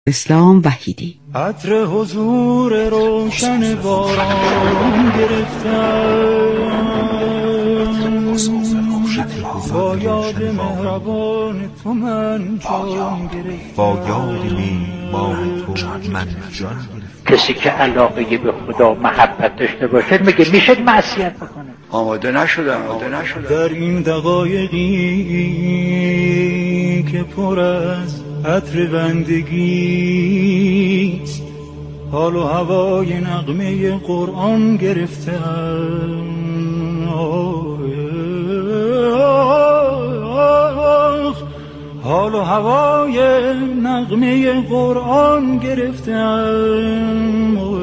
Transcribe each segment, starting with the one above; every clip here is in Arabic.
اسلام وحیدی. عطر حضور روشن باران گرفتم، با یاد مهربان تو من جان گرفتم، با یاد میهمان تو من جان گرفتم. کسی که علاقه به خدا محبت داشته باشه میگه میشه معصیت بکنه. آماده نشدم. در این دقایقی که پر از عطر بندگیست، حال و هوای نغمه قرآن گرفتم، حال و هوای نغمه قرآن گرفتم.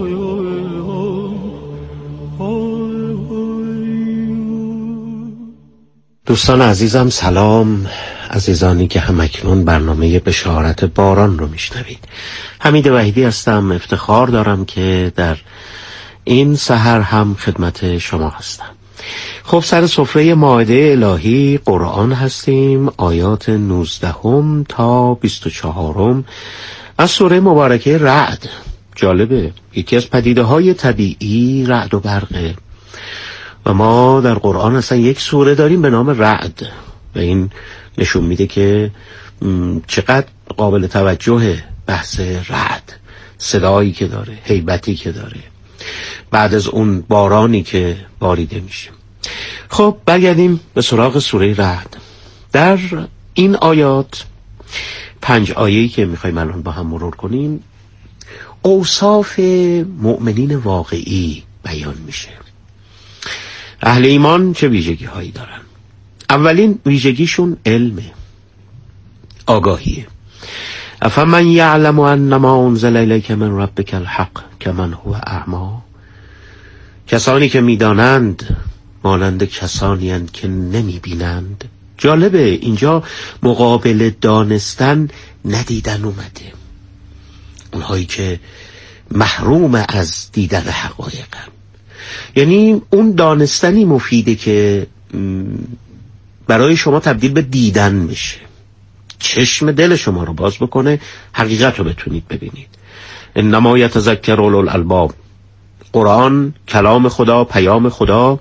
دوستان عزیزم سلام، عزیزانی که همکنون برنامه بشارت باران رو میشنوید. حمید وحیدی هستم، افتخار دارم که در این سحر هم خدمت شما هستم. خب سر سفره مائده الهی قرآن هستیم، آیات 19 تا 24 از سوره مبارکه رعد. جالبه، یکی از پدیده های طبیعی رعد و برقه و ما در قرآن اصلا یک سوره داریم به نام رعد و این نشون میده که چقدر قابل توجه بحث رعد، صدایی که داره، هیبتی که داره بعد از اون بارانی که باریده میشه. خب برگردیم به سراغ سوره رعد. در این آیات 5 آیه‌ای که میخوایم الان با هم مرور کنیم اوصاف مؤمنین واقعی بیان میشه. اهل ایمان چه ویژگی هایی دارن؟ اولین ویژگیشون علمه، آگاهیه. افمن یعلم انما انزل الیک من ربک الحق کمن هو اعمی. کسانی که میدانند مانند کسانی اند که نمی بینند. جالبه اینجا مقابل دانستن ندیدن اومده. اونهایی که محروم از دیدن حقایقن، یعنی اون دانستنی مفیده که برای شما تبدیل به دیدن میشه، چشم دل شما رو باز بکنه، حقیقت رو بتونید ببینید. انما یتذکر اولو الالباب. قرآن کلام خدا، پیام خدا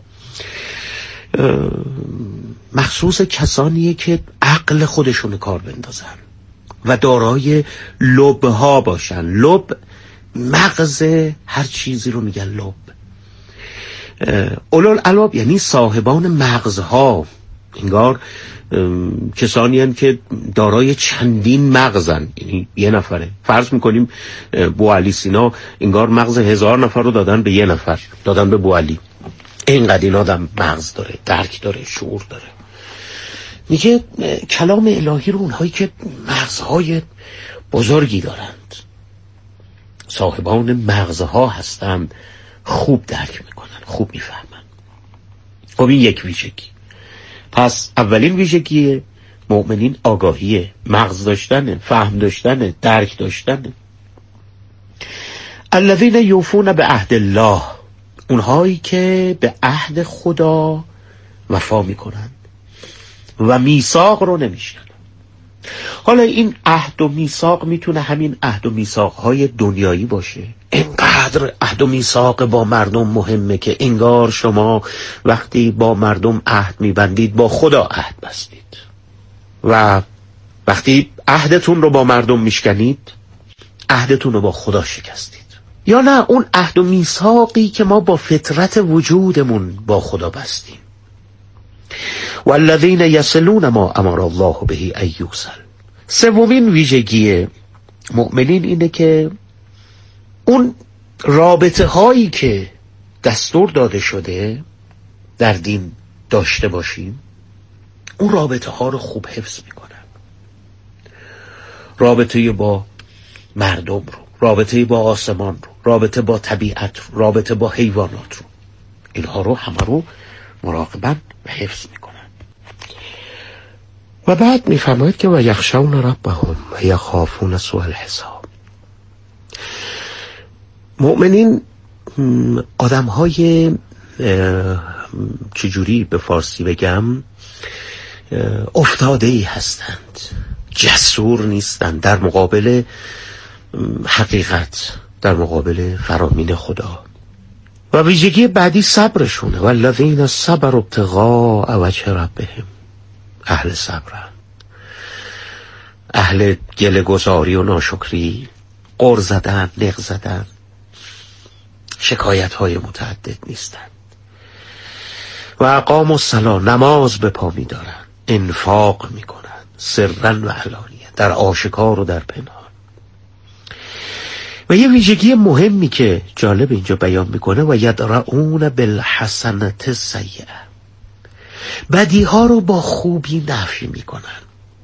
مخصوص کسانیه که عقل خودشون کار بندازن و دارای لب ها باشن. لب مغز هر چیزی رو میگن لب. اولو الالباب یعنی صاحبان مغزها، انگار کسانی هستند که دارای چندین مغزن، یعنی یه نفره. فرض میکنیم بوعلی سینا انگار مغز 1000 نفر رو دادن به یه نفر، دادن به بوعلی. اینقدر این آدم مغز داره، درک داره، شعور داره. میگه کلام الهی رو اونهایی که مغزهای بزرگی دارند، صاحبان مغزها هستند، خوب درک میکنن، خوب میفهمن. خب این یک ویژگی. پس اولین ویژگی مؤمنین آگاهیه، مغز داشتنه، فهم داشتنه، درک داشتنه. الذین یوفون به عهد الله. اونهایی که به عهد خدا وفا میکنن و میثاق رو نمیشکنن. حالا این عهد و میثاق میتونه همین عهد و میثاقهای دنیایی باشه. اینقدر عهد و میثاق با مردم مهمه که انگار شما وقتی با مردم عهد میبندید با خدا عهد بستید و وقتی عهدتون رو با مردم میشکنید عهدتون رو با خدا شکستید. یا نه اون عهد و میثاقی که ما با فطرت وجودمون با خدا بستیم. والذین یصلون ما امر الله به ان یوصل. سومین ویژگی مؤمنین اینه که اون رابطه هایی که دستور داده شده در دین داشته باشیم، اون رابطه ها رو خوب حفظ میکنن. رابطه با مردم رو، رابطه با آسمان رو، رابطه با طبیعت رو، رابطه با حیوانات رو، اینها رو همه رو مراقبت و حفظ میکنن. و بعد میفرماید که و یخشون ربهم و یخافون سوء الحساب. مؤمنین آدم های چجوری به فارسی بگم افتاده ای هستند، جسور نیستند، در مقابل حقیقت در مقابل فرامین خدا. و ویژگی بعدی صبرشونه. والذین صبروا ابتغاء وجه ربهم. اهل صبرن، اهل گله گذاری و ناشکری، غر زدن، نق زدن، شکایت های متعدد نیستند. و اقاموا الصلاة، نماز به پا می دارن، انفاق می کنن، سرا و علانیه، در آشکار و در پنهان. و یه ویژگی مهمی که جالب اینجا بیان میکنه و یدرؤون بالحسنة السیئة، بدی ها رو با خوبی نفی میکنن.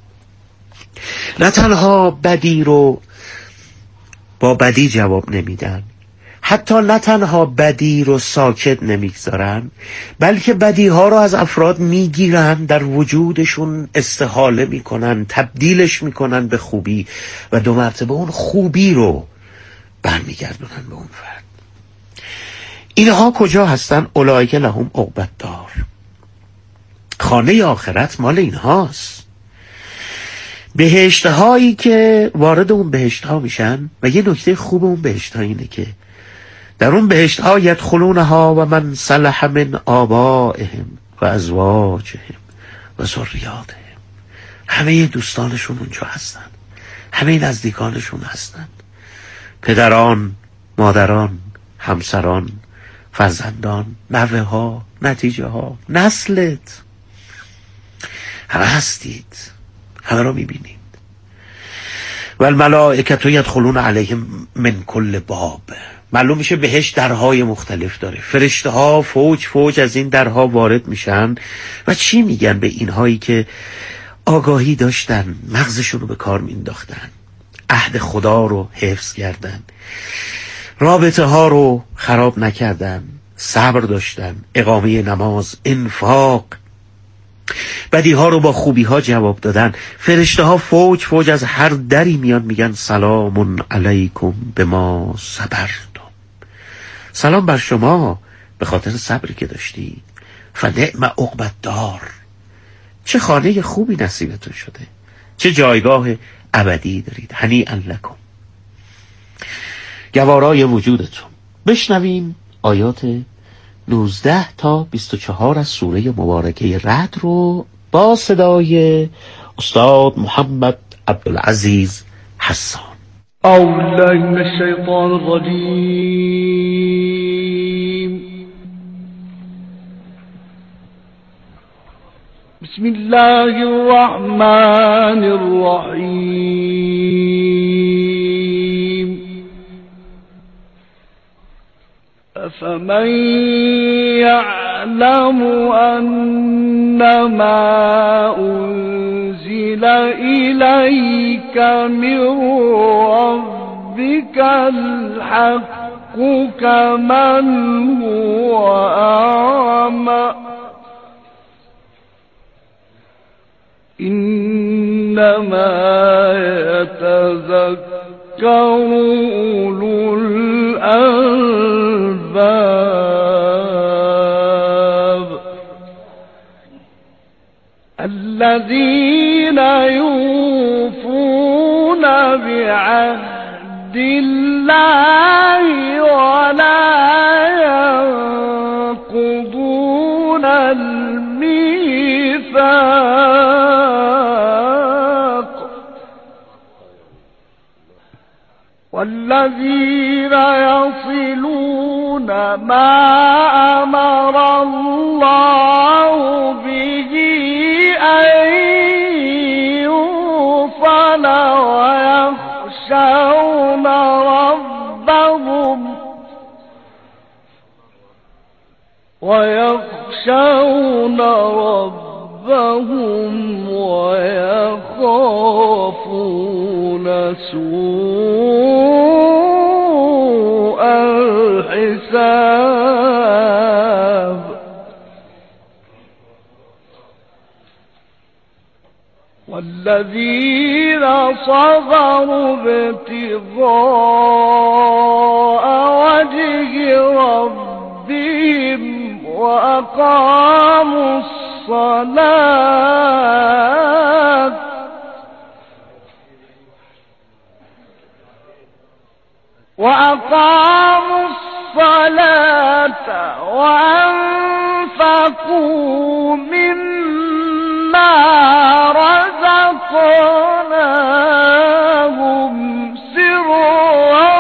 نه تنها بدی رو با بدی جواب نمیدن، حتی نه تنها بدی رو ساکت نمیگذارن، بلکه بدی ها رو از افراد میگیرن، در وجودشون استحاله میکنن، تبدیلش میکنن به خوبی و 2 مرتبه اون خوبی رو برمیگردونن به اون فرد. اینها کجا هستن؟ اولئک لهم عقبی الدار، خانه آخرت مال اینهاست. بهشت هایی که وارد اون بهشت ها میشن. و یه نکته خوب اون بهشت ها اینه که در اون بهشت ها یدخلونها و من صلح من آبائهم و ازواجهم و ذریاتهم، همه دوستانشون اونجا هستن، همه نزدیکانشون هستن، پدران، مادران، همسران، فرزندان، نوه ها، نتیجه ها، نسلت، همه هستید، همه رو میبینید. و الملائکه یدخلون علیهم من کل باب. معلوم میشه بهش درهای مختلف داره، فرشته ها فوج فوج از این درها وارد میشن و چی میگن به اینهایی که آگاهی داشتن، مغزشون رو به کار مینداختن، عهد خدا رو حفظ کردن، رابطه ها رو خراب نکردن، صبر داشتن، اقامه نماز، انفاق، بدی ها رو با خوبی ها جواب دادن. فرشته ها فوج فوج از هر دری میان میگن سلام علیکم بما صبرتم، سلام بر شما به خاطر صبری که داشتید. فنعم عقبی الدار، چه خانه خوبی نصیبتون شده، چه جایگاه ابدی دارید. هنیئا لکم، گوارای وجودتون. بشنویم آیات 19 تا 24 از سوره مبارکه رعد رو با صدای استاد محمد عبدالعزیز حسان. أعوذ بالله من الشيطان الرجيم. بسم الله الرحمن الرحيم. أفمن يعلم أنما أنزل إليك من ربك الحق كمن هو أعمى إنما يتذكر أولو الألباب الذين يوفون بعهد الله ولا ينقضون الميثاق والذين يصلون ما أمر الله به أن يوصل ويخشون ربهم ويخافون سوء الحساب والذين صبروا ابتغاء وجه ربهم وأقاموا الصلاة وأقاموا الصلاة وأنفقوا مما رزقناهم سرا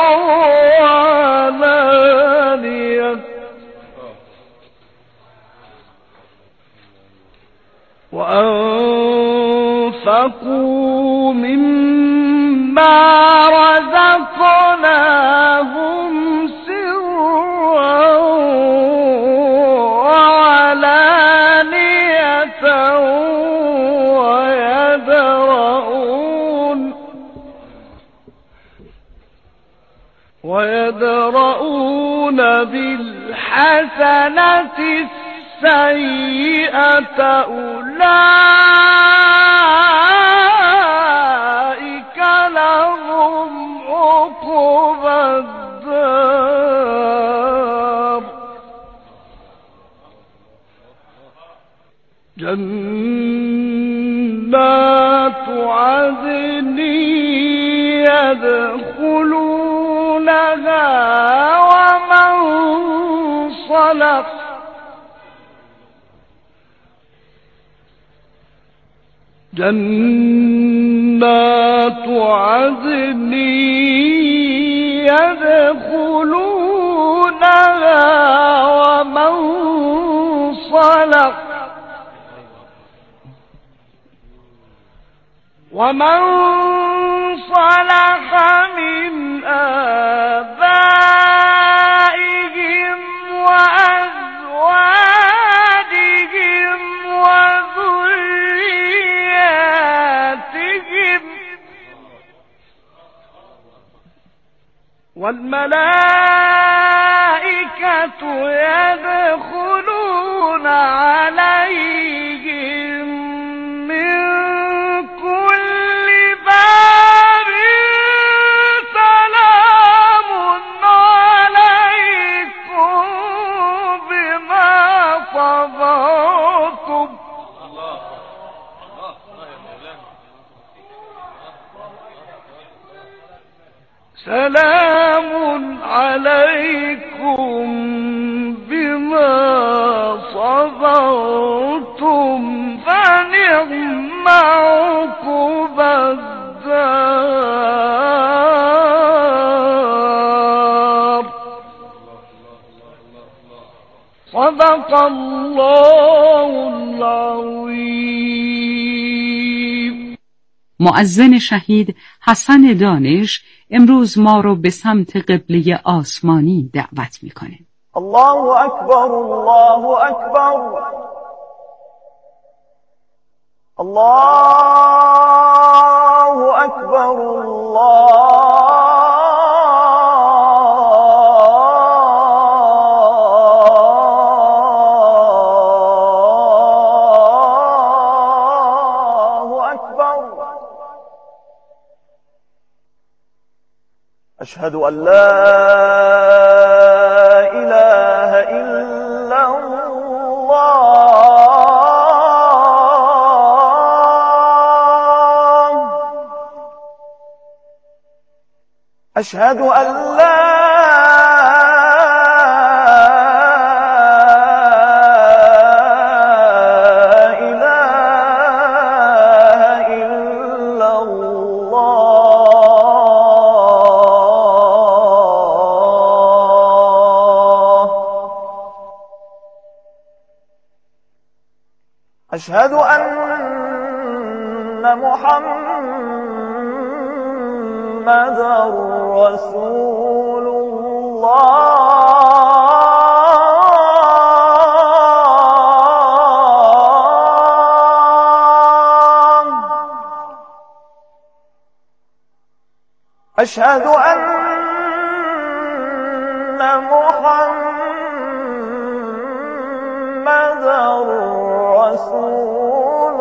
وأنفقوا مما رزقناهم سرا وعلانية ويدرؤون بالحسنة السيئة أولئك لهم عقبى الدار جنات عدن يدخلونها ومن صلح جنات عدن يدخلونها ومن صلح من آبائهم وأزواجهم وذرياتهم والملائكة يدخلون عليهم من كل باب سلام عليكم بما صبرتم سلام عليكم بما صبرتم فنعم عقبى الدار صدق الله العظيم. مؤذن شهید حسن دانش امروز ما رو به سمت قبله آسمانی دعوت میکنه. الله اکبر الله اکبر الله اکبر الله اکبر اشهد ان لا اله الا الله اشهد ان لا اله الا الله أشهد أن محمدًا رسول الله أشهد أن محمدًا رسول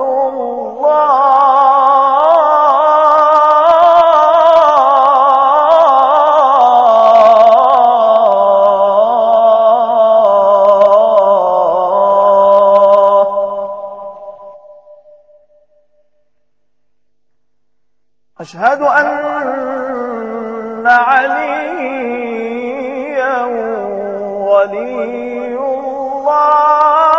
الله أشهد أن عليا ولي الله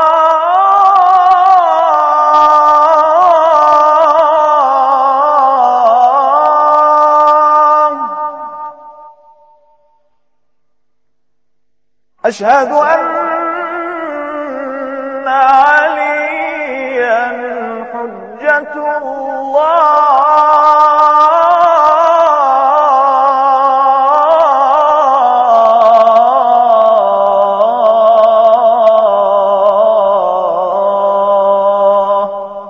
أشهد أن عليا حجة الله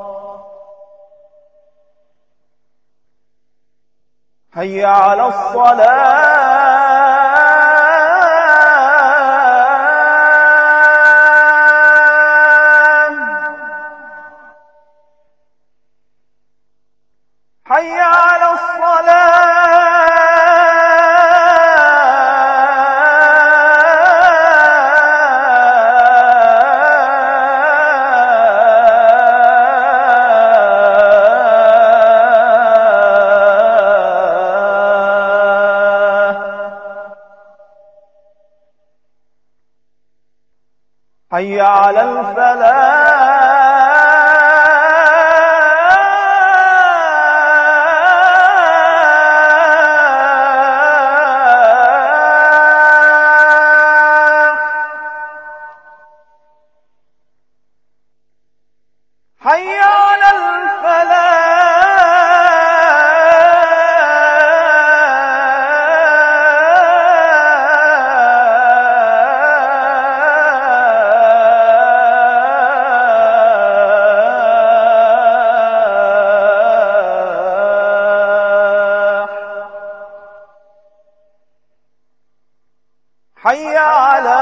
حي على الصلاة حي على حي على الفلاح حي على حي على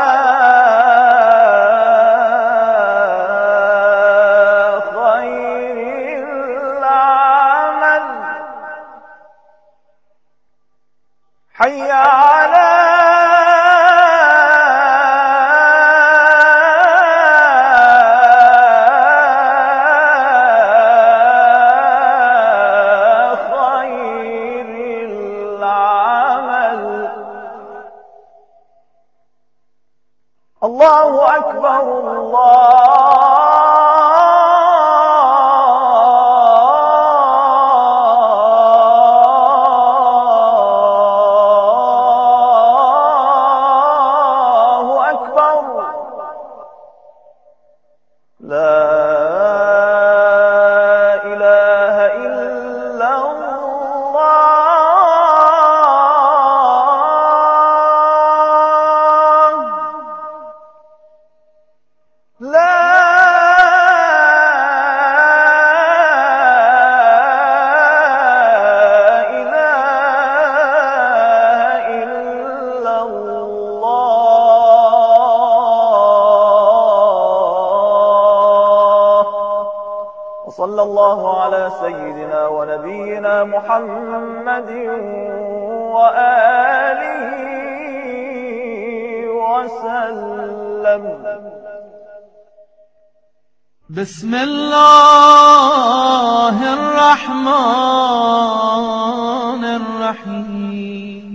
خير العمل حي على خير العمل الله أكبر الله أكبر لا إله إلا الله لا إله إلا الله وصلى الله على سيدنا ونبينا محمد وآله وسلم بسم الله الرحمن الرحيم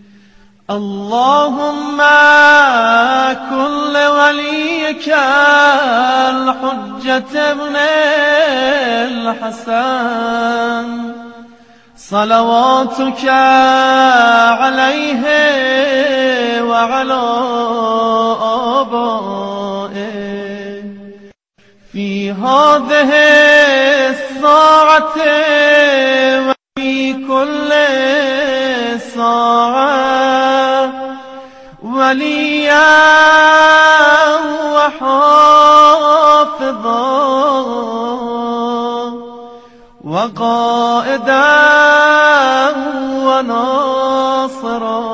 اللهم كن لوليك الحجة ابن الحسن صلواتك عليه وعلى آبائه في هذه الساعة وفي كل ساعة وليا وحافظا وقائدا وناصرا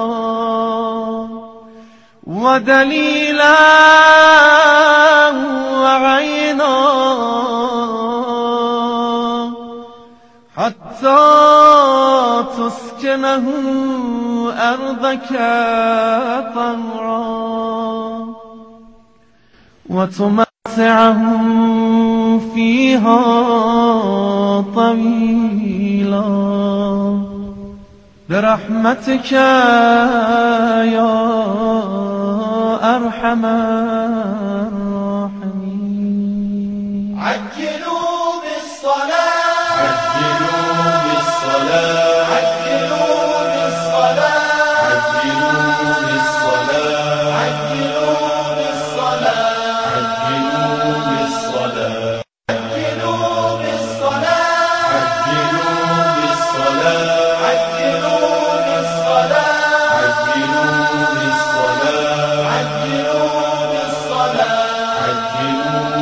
ودليلا وعينا حتى تسكنه أرضك طهرا وتمتعه فيها طويلا برحمتك يا أرحم الراحمين. عجلوا بالصلاة، عجلوا بالصلاة، عجلوا بالصلاة، عجلوا بالصلاة، عجلوا بالصلاة، عجلوا بالصلاة، عجلوا بالصلاة، عجلوا بالصلاة، عجلوا بالصلاة، عجلوا بالصلاة، عجلوا بالصلاة، عجلوا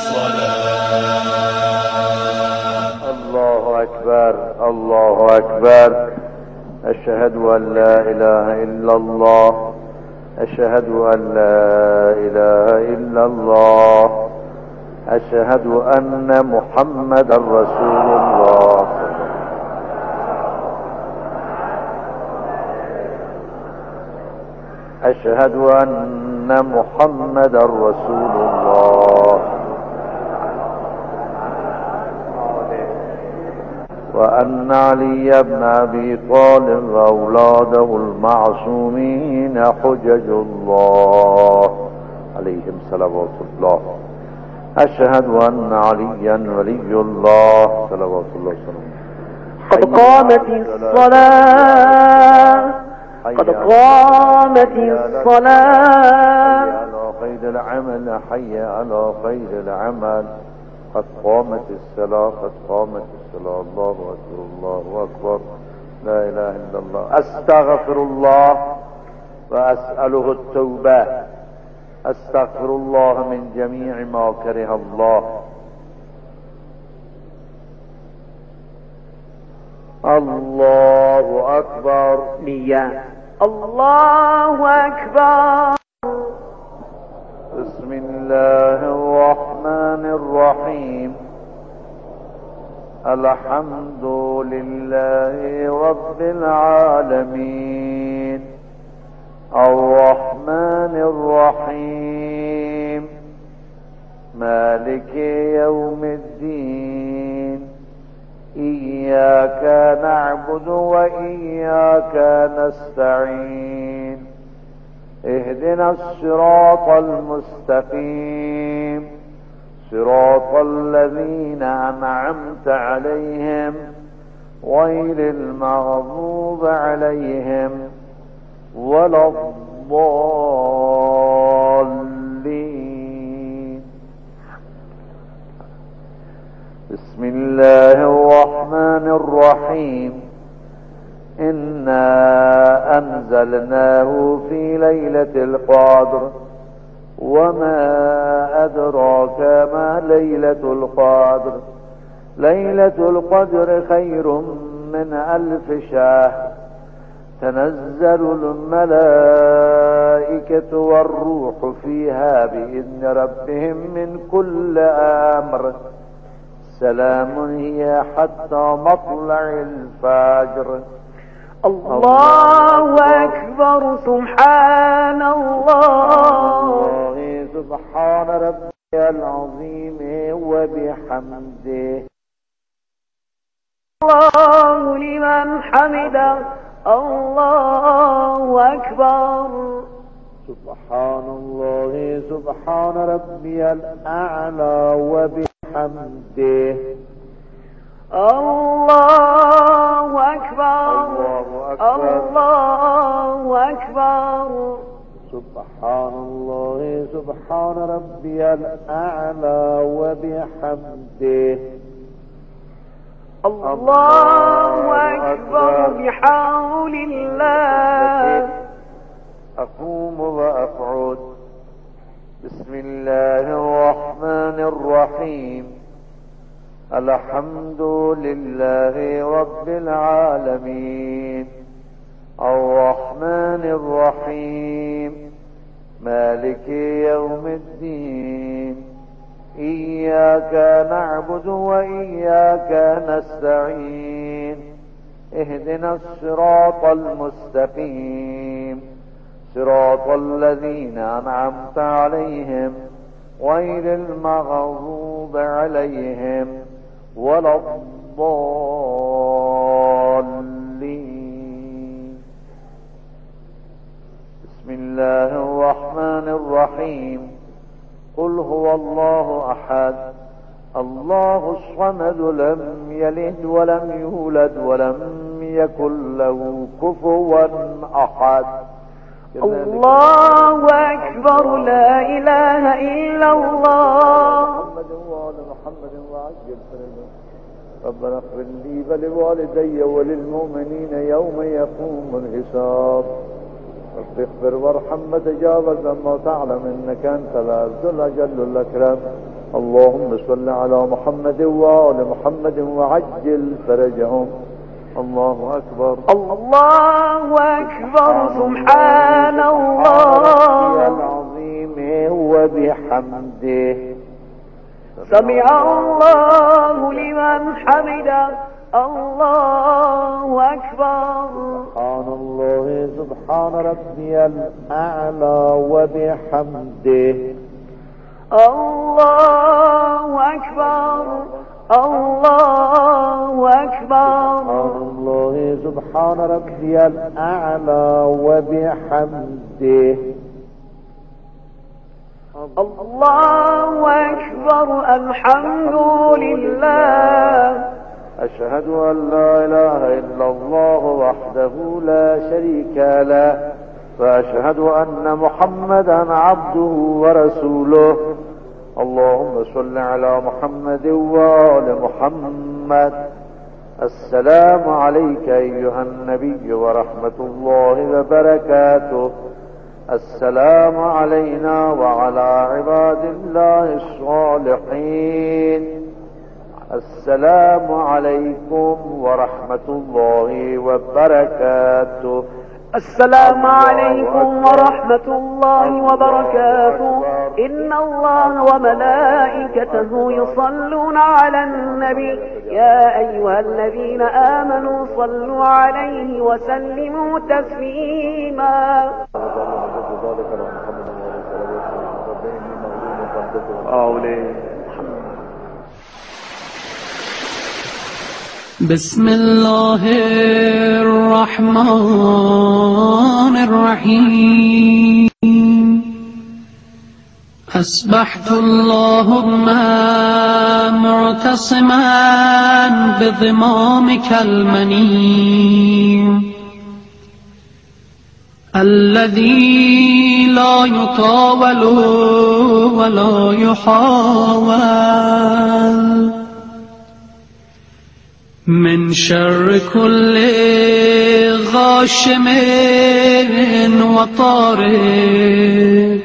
بالصلاة. الله أكبر، الله أكبر. أشهد أن لا إله إلا الله، أشهد أن لا إله إلا الله، أشهد أن محمد رسول الله. أشهد أن محمد رسول الله، وأن علي بن أبي طالب وأولاده المعصومين حجج الله عليهم صلوات الله. أشهد أن عليا ولي الله صلوات الله وسلامه. قد قامت الصلاة، قد قامت الصلاة. حي على خير العمل، حي على خير العمل. قد قامت الصلاة، قد قامت الصلاة. الله أكبر، الله أكبر. لا إله إلا الله. أستغفر الله وأسأله التوبة. أستغفر الله من جميع ما كره الله. الله أكبر. نية. الله أكبر. بسم الله الرحمن الرحيم. الحمد لله رب العالمين، الرحمن الرحيم، مالك يوم الدين. إياك نعبد وإياك نستعين. اهدنا الصراط المستقيم، صراط الذين أنعمت عليهم غير المغضوب عليهم ولا الضالين. بسم الله الرحمن الرحيم. إنا أنزلناه في ليلة القدر، وما أدراك ما ليلة القدر. ليلة القدر خير من 1000 شهر. تنزل الملائكة والروح فيها بإذن ربهم من كل أمر. سلام هي حتى مطلع الفجر. الله أكبر. سبحان الله. سبحان ربي العظيم وبحمده. الله لمن حمده. الله أكبر. سبحان الله، سبحان ربي الأعلى وبحمده. الله أكبر. الله أكبر. سبحان الله، سبحان ربي الأعلى وبحمده. الله أكبر. بحول الله. أقوم وأقعد. بسم الله الرحمن الرحيم. الحمد لله رب العالمين، الرحمن الرحيم، مالك يوم الدين. إياك نعبد وإياك نستعين. اهدنا الصراط المستقيم، صراط الذين أنعمت عليهم غير المغضوب عليهم ولا الضالين. الله أحد الله الصمد لم يلد ولم يولد ولم يكن له كفوا أحد. الله أكبر لا إله إلا الله. محمد وآل محمد وعجل فرجهم. ربنا اغفر لي ولوالدي وللمؤمنين يوم يقوم الحساب. رب اغفر وارحم وتجاوز ما تعلم انك انت العز الاجل الاكرم. اللهم صل على محمد وآل محمد وعجل فرجهم. الله أكبر الله أكبر سبحان الله العظيم وبحمده. سمع الله لمن حمده. الله أكبر. سبحان الله سبحان ربي الأعلى وبحمده. الله أكبر. الله أكبر. سبحان الله سبحان ربي الأعلى وبحمده. الله أكبر. الحمد لله. أشهد أن لا إله إلا الله وحده لا شريك له وأشهد أن محمدا عبده ورسوله. اللهم صل على محمد وآل محمد. السلام عليك أيها النبي ورحمة الله وبركاته. السلام علينا وعلى عباد الله الصالحين. السلام عليكم ورحمة الله وبركاته. السلام عليكم ورحمة الله وبركاته. إن الله وملائكته يصلون على النبي يا أيها الذين آمنوا صلوا عليه وسلموا تسليما. بسم الله الرحمن الرحيم. أصبحت اللهم معتصما بضمامك المنيم الذي لا يطاول ولا يحاول من شر كل غاشم وطارق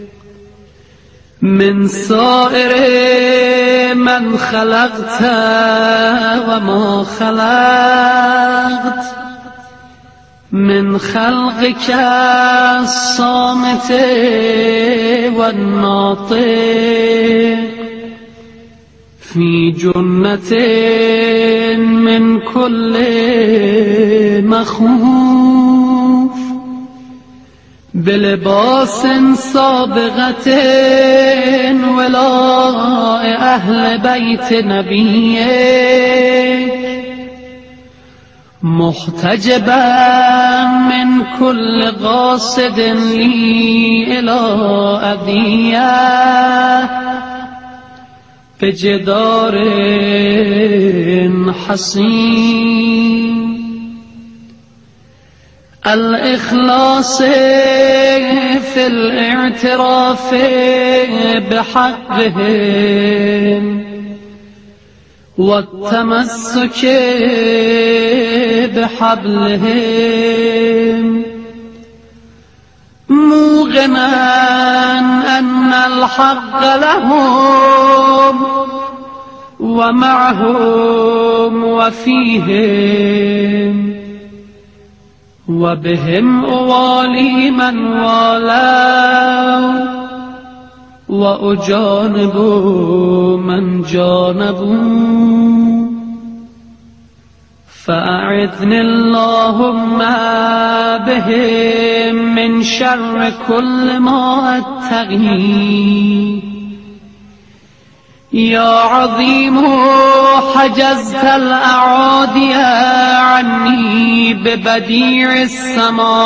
من سائر من خلقت وما خلقت من خلقك الصامت والناطق في جنة من كل مخوف بلباس سابغة ولاء أهل بيت نبيك محتجبا من كل قاصد لي إلى أذية بجدار حصين الإخلاص في الاعتراف بحقهم والتمسك بحبلهم موقنا أن الحق لهم ومعهم وفيهم وبهم أوالي من والوا وأجانب من جانبوا فأعذني اللهم بهم من شر كل ما أتقي يا عظيم حجزت الأعادي عني ببديع السماء